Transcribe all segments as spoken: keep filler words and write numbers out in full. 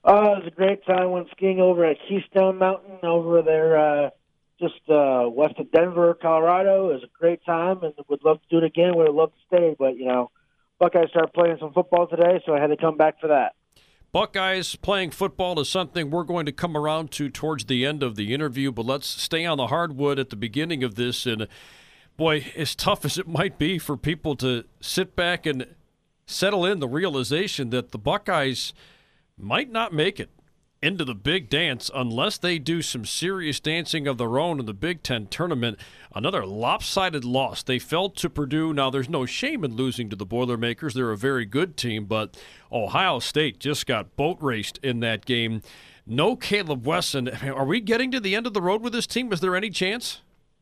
Uh, it was a great time. Went skiing over at Keystone Mountain over there, uh, just uh, west of Denver, Colorado. It was a great time, and would love to do it again. Would love to stay, but you know, Buckeyes started playing some football today, so I had to come back for that. Buckeyes playing football is something we're going to come around to towards the end of the interview, but let's stay on the hardwood at the beginning of this. And boy, as tough as it might be for people to sit back and settle in the realization that the Buckeyes might not make it into the big dance unless they do some serious dancing of their own in the Big Ten tournament. Another lopsided loss. They fell to Purdue. Now, there's no shame in losing to the Boilermakers. They're a very good team, but Ohio State just got boat raced in that game. No Caleb Wesson. Are we getting to the end of the road with this team? Is there any chance?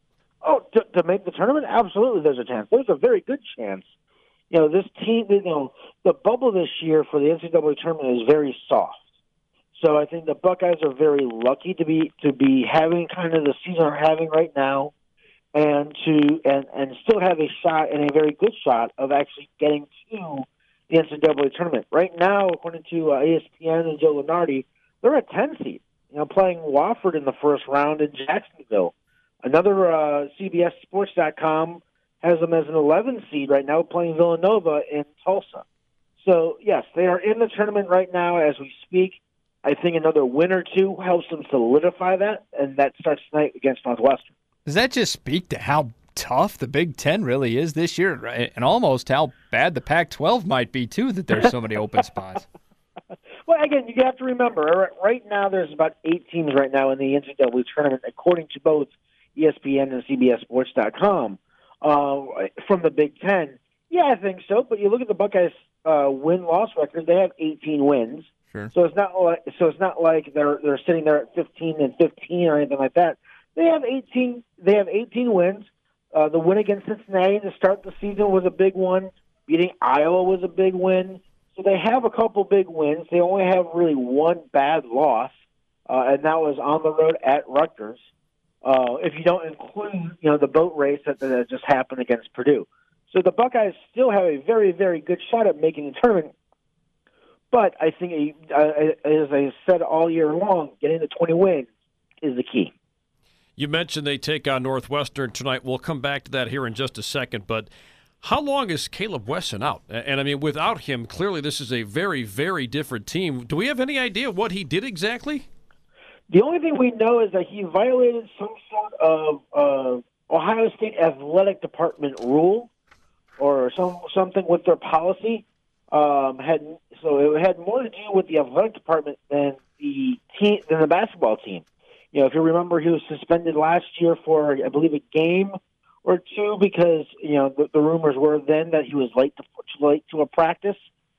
Oh, to, to make the tournament? Absolutely, there's a chance. There's a very good chance. You know, this team, you know, the bubble this year for the N C double A tournament is very soft. So I think the Buckeyes are very lucky to be to be having kind of the season they're having right now, and to and, and still have a shot and a very good shot of actually getting to the N C double A tournament. Right now, according to uh, E S P N and Joe Lunardi, they're a ten seed. You know, playing Wofford in the first round in Jacksonville. Another uh, C B S Sports dot com has them as an eleven seed right now, playing Villanova in Tulsa. So yes, they are in the tournament right now as we speak. I think another win or two helps them solidify that, and that starts tonight against Northwestern. Does that just speak to how tough the Big Ten really is this year, right? And almost how bad the Pac twelve might be, too, that there's so many open spots? Well, again, you have to remember, right now there's about eight teams right now in the N C double A tournament, according to both E S P N and C B S Sports dot com, uh, from the Big Ten. Yeah, I think so, but you look at the Buckeyes' uh, win-loss record, they have eighteen wins. Sure. So it's not like so it's not like they're they're sitting there at fifteen and fifteen or anything like that. They have eighteen. They have eighteen wins. Uh, the win against Cincinnati to start the season was a big one. Beating Iowa was a big win. So they have a couple big wins. They only have really one bad loss, uh, and that was on the road at Rutgers. Uh, if you don't include, you know, the boat race that, that just happened against Purdue. So the Buckeyes still have a very, very good shot at making the tournament. But I think, uh, as I said all year long, getting the twenty wins is the key. You mentioned they take on Northwestern tonight. We'll come back to that here in just a second. But how long is Caleb Wesson out? And, I mean, without him, clearly this is a very, very different team. Do we have any idea what he did exactly? The only thing we know is that he violated some sort of uh, Ohio State athletic department rule or some something with their policy. Um, had so it had more to do with the athletic department than the team than the basketball team. You know, if you remember, he was suspended last year for, I believe, a game or two because you know the, the rumors were then that he was late to late to a practice.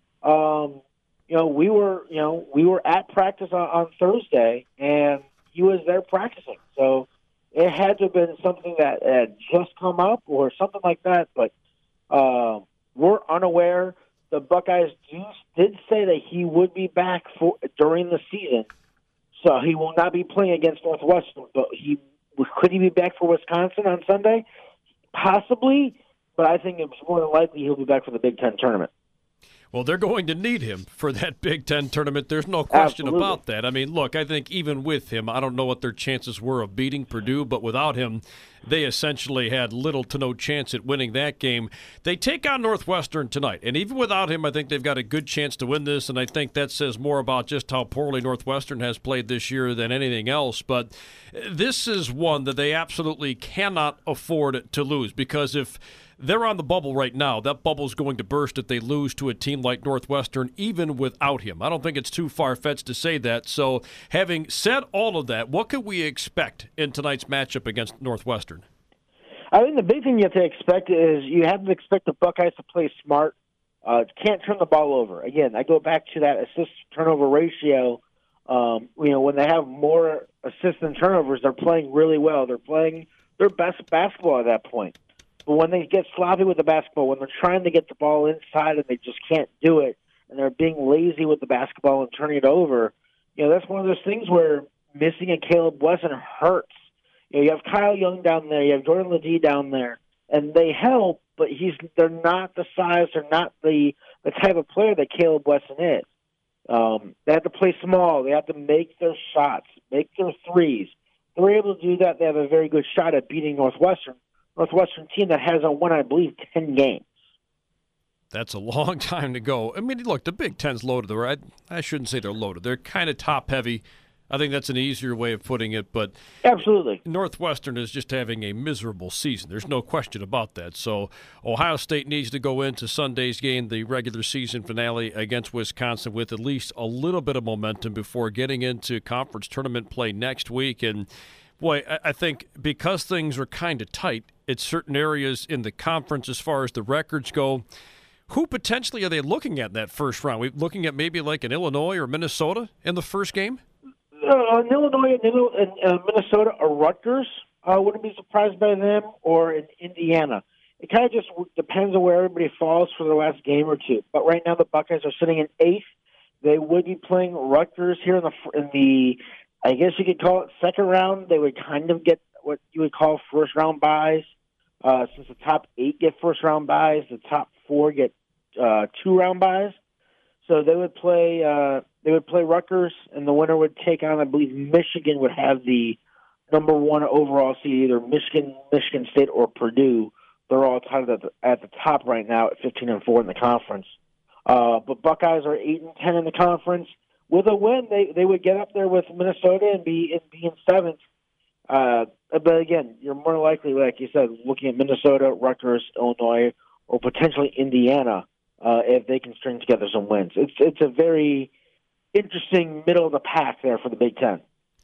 Um, you know, we were you know we were at practice on, on Thursday, and he was there practicing. So it had to have been something that had just come up or something like that. But uh, we're unaware. The Buckeyes do, did say that he would be back for during the season, so he will not be playing against Northwestern. But he could he be back for Wisconsin on Sunday? Possibly, but I think it's more than likely he'll be back for the Big Ten tournament. Well, they're going to need him for that Big Ten tournament. There's no question Absolutely. about that. I mean, look, I think even with him, I don't know what their chances were of beating Purdue, but without him, they essentially had little to no chance at winning that game. They take on Northwestern tonight, and even without him, I think they've got a good chance to win this, and I think that says more about just how poorly Northwestern has played this year than anything else. But this is one that they absolutely cannot afford to lose, because if they're on the bubble right now, that bubble's going to burst if they lose to a team like Northwestern, even without him. I don't think it's too far-fetched to say that. So having said all of that, what could we expect in tonight's matchup against Northwestern? I think the big thing you have to expect is you have to expect the Buckeyes to play smart. Uh, can't turn the ball over. Again, I go back to that assist-turnover ratio. Um, you know, when they have more assists than turnovers, they're playing really well. They're playing their best basketball at that point. But when they get sloppy with the basketball, when they're trying to get the ball inside and they just can't do it, and they're being lazy with the basketball and turning it over, you know, that's one of those things where missing a Caleb Wesson hurts. You know, you have Kyle Young down there, you have Jordan Ledee down there, and they help, but he's they're not the size, they're not the, the type of player that Caleb Wesson is. Um, they have to play small. They have to make their shots, make their threes. If they're able to do that, they have a very good shot at beating Northwestern. Northwestern team that hasn't won, I believe, ten games. That's a long time to go. I mean, look, the Big Ten's loaded. Right? I shouldn't say they're loaded. They're kind of top-heavy. I think that's an easier way of putting it. But absolutely, Northwestern is just having a miserable season. There's no question about that. So Ohio State needs to go into Sunday's game, the regular season finale against Wisconsin, with at least a little bit of momentum before getting into conference tournament play next week. And, boy, I think because things are kind of tight at certain areas in the conference as far as the records go, who potentially are they looking at in that first round? We're looking at maybe like an Illinois or Minnesota in the first game? Uh, in Illinois and, and uh, Minnesota or Rutgers, I uh, wouldn't be surprised by them, or in Indiana. It kind of just depends on where everybody falls for the last game or two. But right now the Buckeyes are sitting in eighth. They would be playing Rutgers here in the, in the I guess you could call it second round. They would kind of get what you would call first-round buys. Uh, since the top eight get first-round buys, the top four get uh, two-round buys. So they would play uh, they would play Rutgers, and the winner would take on, I believe, Michigan would have the number one overall seed, either Michigan, Michigan State, or Purdue. They're all tied at the, at the top right now at fifteen and four in the conference. Uh, but Buckeyes are eight and ten in the conference. With a win, they, they would get up there with Minnesota and be and be in seventh. Uh, but again, you're more likely, like you said, looking at Minnesota, Rutgers, Illinois, or potentially Indiana. Uh, if they can string together some wins. It's it's a very interesting middle of the pack there for the Big Ten.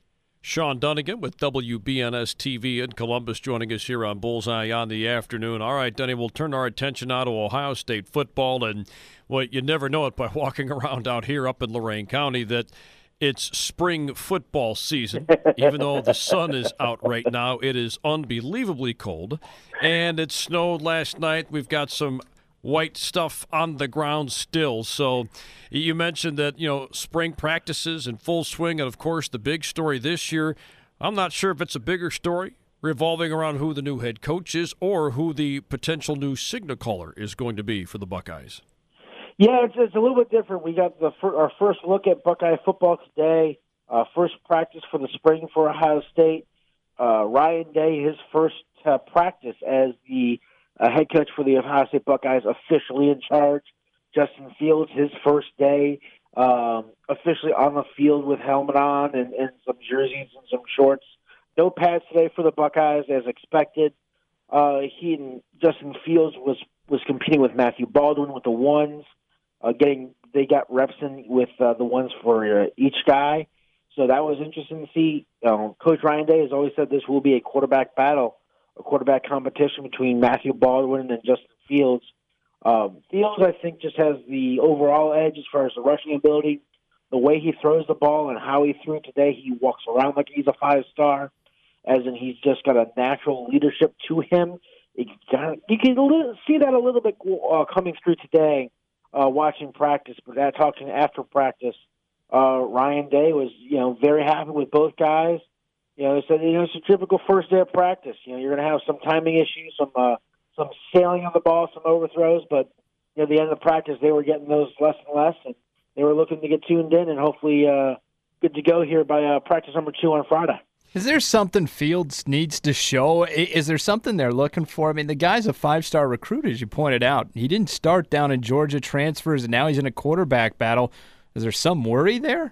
Sean Dunnigan with W B N S T V in Columbus joining us here on Bullseye on the afternoon. All right, Dunny, we'll turn our attention now to Ohio State football. And, well, you never know it by walking around out here up in Lorain County that it's spring football season. Even though the sun is out right now, it is unbelievably cold. And it snowed last night. We've got some white stuff on the ground still. So you mentioned that, you know, spring practices in full swing, and of course the big story this year, I'm not sure if it's a bigger story revolving around who the new head coach is or who the potential new signal caller is going to be for the Buckeyes. Yeah, it's, it's a little bit different. We got the our first look at Buckeye football today, uh, first practice for the spring for Ohio State. Uh, Ryan Day, his first uh, practice as the Uh, head coach for the Ohio State Buckeyes, officially in charge. Justin Fields, his first day, um, officially on the field with helmet on and, and some jerseys and some shorts. No pads today for the Buckeyes, as expected. Uh, he and Justin Fields was, was competing with Matthew Baldwin with the ones. Uh, getting they got reps in with uh, the ones for uh, each guy. So that was interesting to see. Um, Coach Ryan Day has always said this will be a quarterback battle. A quarterback competition between Matthew Baldwin and Justin Fields. Um, Fields, I think, just has the overall edge as far as the rushing ability. The way he throws the ball and how he threw it today, he walks around like he's a five-star, as in he's just got a natural leadership to him. It got, you can see that a little bit uh, coming through today, uh, watching practice. But that talking after practice, uh, Ryan Day was, you know, very happy with both guys. You know, so you know it's a typical first day of practice. You know, you're going to have some timing issues, some uh, some sailing on the ball, some overthrows. But you know, at the end of the practice, they were getting those less and less, and they were looking to get tuned in and hopefully uh, good to go here by uh, practice number two on Friday. Is there something Fields needs to show? Is there something they're looking for? I mean, the guy's a five-star recruit, as you pointed out. He didn't start down in Georgia, transfers, and now he's in a quarterback battle. Is there some worry there?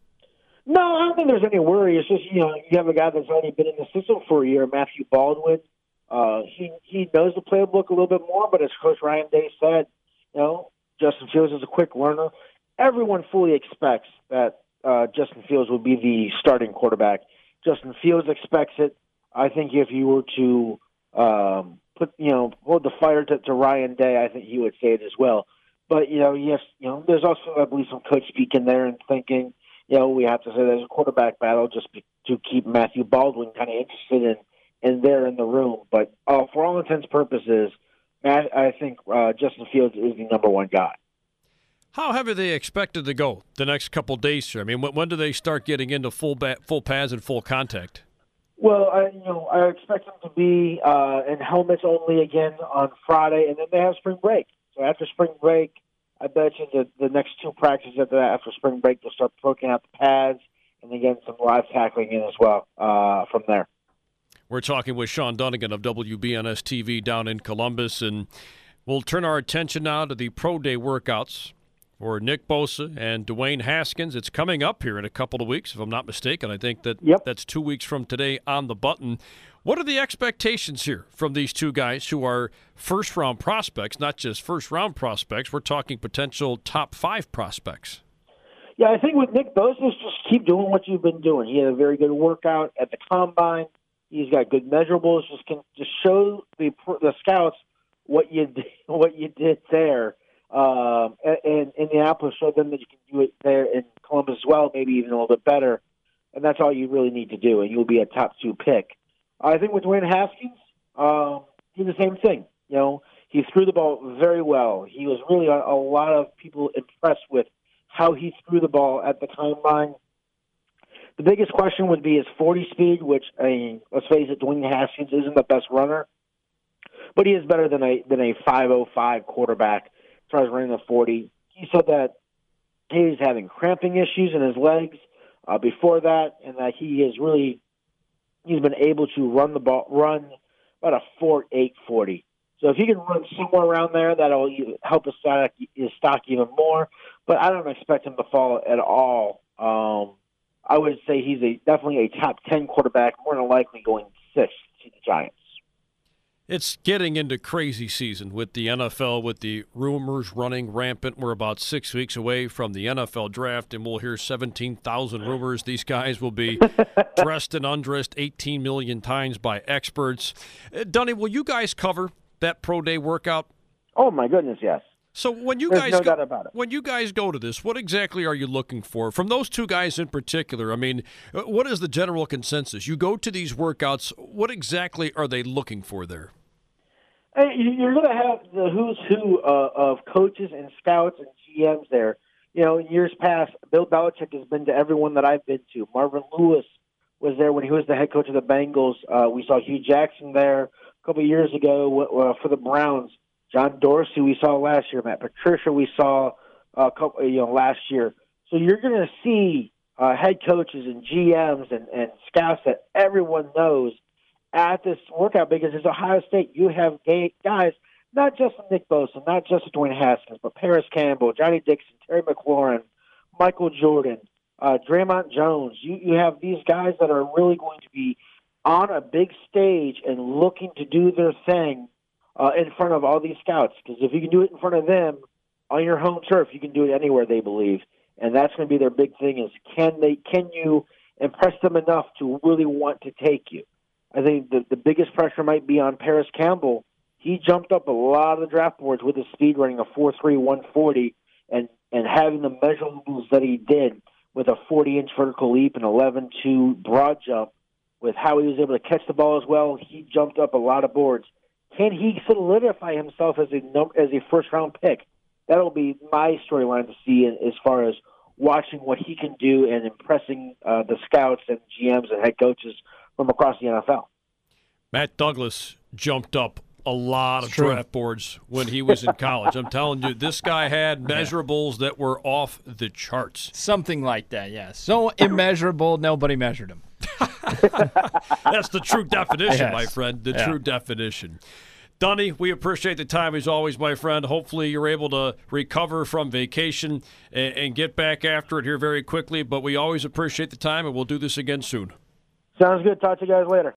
No, I don't think there's any worry. It's just, you know, you have a guy that's already been in the system for a year, Matthew Baldwin. Uh, he he knows the playbook a little bit more, but as Coach Ryan Day said, you know, Justin Fields is a quick learner. Everyone fully expects that uh, Justin Fields will be the starting quarterback. Justin Fields expects it. I think if you were to um, put, you know, hold the fire to, to Ryan Day, I think he would say it as well. But, you know, yes, you know, there's also, I believe, some coach speak in there and thinking, you know, we have to say there's a quarterback battle just to keep Matthew Baldwin kind of interested in, in there in the room. But uh, for all intents and purposes, Matt, I think uh, Justin Fields is the number one guy. How heavy are they expected to go the next couple of days here? I mean, when, when do they start getting into full ba- full pads and full contact? Well, I, you know, I expect them to be uh, in helmets only again on Friday, and then they have spring break. So after spring break, I bet you the, the next two practices after that, after spring break, they'll start poking out the pads and then getting some live tackling in as well uh, from there. We're talking with Sean Dunnigan of W B N S T V down in Columbus, and we'll turn our attention now to the Pro Day workouts for Nick Bosa and Dwayne Haskins. It's coming up here in a couple of weeks, if I'm not mistaken. I think that yep. that's two weeks from today on the button. What are the expectations here from these two guys who are first-round prospects, not just first-round prospects? We're talking potential top five prospects. Yeah, I think with Nick Bosa, just keep doing what you've been doing. He had a very good workout at the Combine. He's got good measurables. Just can just show the the scouts what you did, what you did there um, in Indianapolis. Show them that you can do it there in Columbus as well, maybe even a little bit better. And that's all you really need to do, and you'll be a top two pick. I think with Dwayne Haskins, um, he did the same thing. You know, he threw the ball very well. He was really a, a lot of people impressed with how he threw the ball at the Combine. The biggest question would be his forty speed, which, I mean, let's face it, Dwayne Haskins isn't the best runner, but he is better than a than a five oh five quarterback as far as running the forty. He said that he was having cramping issues in his legs uh, before that, and that he is really he's been able to run the ball, run about a four eight forty. So if he can run somewhere around there, that'll help his stock, his stock even more. But I don't expect him to fall at all. Um, I would say he's a definitely a top ten quarterback, more than likely going sixth to the Giants. It's getting into crazy season with the N F L, with the rumors running rampant. We're about six weeks away from the N F L draft, and we'll hear seventeen thousand rumors. These guys will be dressed and undressed eighteen million times by experts. Uh, Dunny, will you guys cover that Pro Day workout? Oh, my goodness, yes. So when you There's guys no go, doubt about it. when you guys go to this, what exactly are you looking for from those two guys in particular? I mean, what is the general consensus? You go to these workouts, what exactly are they looking for there? Hey, you're going to have the who's who uh, of coaches and scouts and G Ms there. You know, in years past, Bill Belichick has been to everyone that I've been to. Marvin Lewis was there when he was the head coach of the Bengals. Uh, we saw Hugh Jackson there a couple of years ago uh, for the Browns. John Dorsey we saw last year. Matt Patricia we saw a couple, you know, last year. So you're going to see uh, head coaches and G Ms and, and scouts that everyone knows at this workout, because it's Ohio State. You have guys, not just Nick Bosa, not just Dwayne Haskins, but Paris Campbell, Johnny Dixon, Terry McLaurin, Michael Jordan, uh, Draymond Jones. You, you have these guys that are really going to be on a big stage and looking to do their thing Uh, in front of all these scouts, because if you can do it in front of them on your home turf, you can do it anywhere, they believe, and that's going to be their big thing: is can they can you impress them enough to really want to take you? I think the the biggest pressure might be on Paris Campbell. He jumped up a lot of the draft boards with his speed, running a four three one forty, and and having the measurables that he did with a forty inch vertical leap and eleven two broad jump. With how he was able to catch the ball as well, he jumped up a lot of boards. Can he solidify himself as a as a first round pick? That'll be my storyline to see as far as watching what he can do and impressing uh, the scouts and G Ms and head coaches from across the N F L. Matt Douglas jumped up a lot It's of true. draft boards when he was in college. I'm telling you, this guy had measurables that were off the charts. Something like that, yes. So immeasurable, nobody measured him. That's the true definition, Yes. my friend, the Yeah. true definition. Dunny, we appreciate the time as always, my friend. Hopefully you're able to recover from vacation and, and get back after it here very quickly, but we always appreciate the time, and we'll do this again soon. Sounds good. Talk to you guys later.